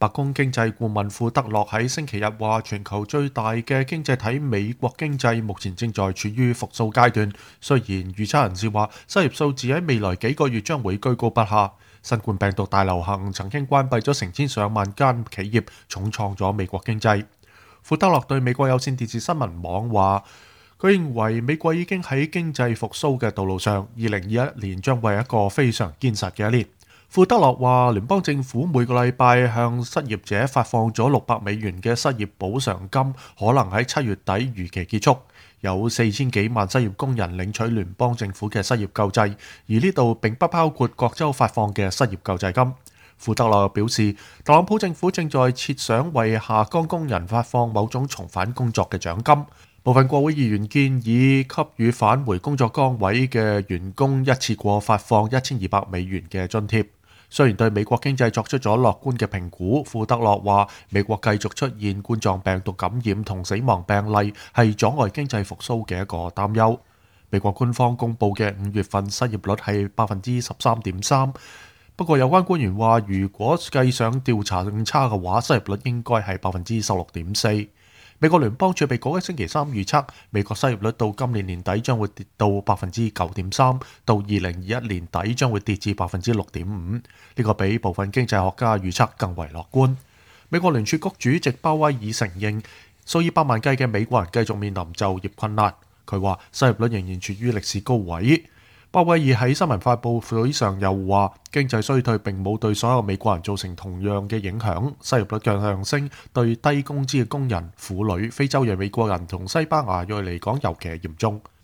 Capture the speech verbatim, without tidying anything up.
白宮經濟顧問庫德洛喺星期日話，全球最大嘅經濟體美國經濟目前正在處於復甦階段。雖然預測人士話失業數字喺未來幾個月將會居高不下，新冠病毒大流行曾經關閉咗成千上萬間企業，重創咗美國經濟。庫德洛對美國有線電視新聞網話，佢認為美國已經喺經濟復甦嘅道路上，二零二一年將會係一個非常堅實嘅一年。庫德洛話，聯邦政府每個禮拜向失業者發放咗六百美元嘅失業補償金，可能喺七月底如期結束。有四千幾萬失業工人領取聯邦政府嘅失業救濟，而呢度並不包括各州發放嘅失業救濟金。庫德洛表示，特朗普政府正在設想為下崗工人發放某種重返工作嘅獎金。部分國會議員建議給予返回工作崗位嘅員工一次過發放一千二百美元嘅津貼。雖然對美國經濟作出咗樂觀嘅評估，庫德洛話美國繼續出現冠狀病毒感染同死亡病例係阻礙經濟復甦嘅一個擔憂。美國官方公佈嘅五月份失業率係百分之十三點三，不過有關官員話，如果計上調查更差嘅話，失業率應該係百分之十六點四。美國聯邦儲備局喺星期三預測，美國失業率到今年年底將會跌到百分之九點三，到二零二一年底將會跌至百分之六點五。呢個比部分經濟學家預測更為樂觀。美國聯儲局主席鮑威爾承認，數以百萬計嘅美國人繼續面臨就業困難。佢話失業率仍然處於歷史高位。鮑威爾喺新聞發佈會上又話，經濟衰退並冇對所有美國人造成同樣嘅影響，失業率嘅上升對低工資嘅工人、婦女、非洲裔美國人同西班牙裔嚟講尤其係嚴重。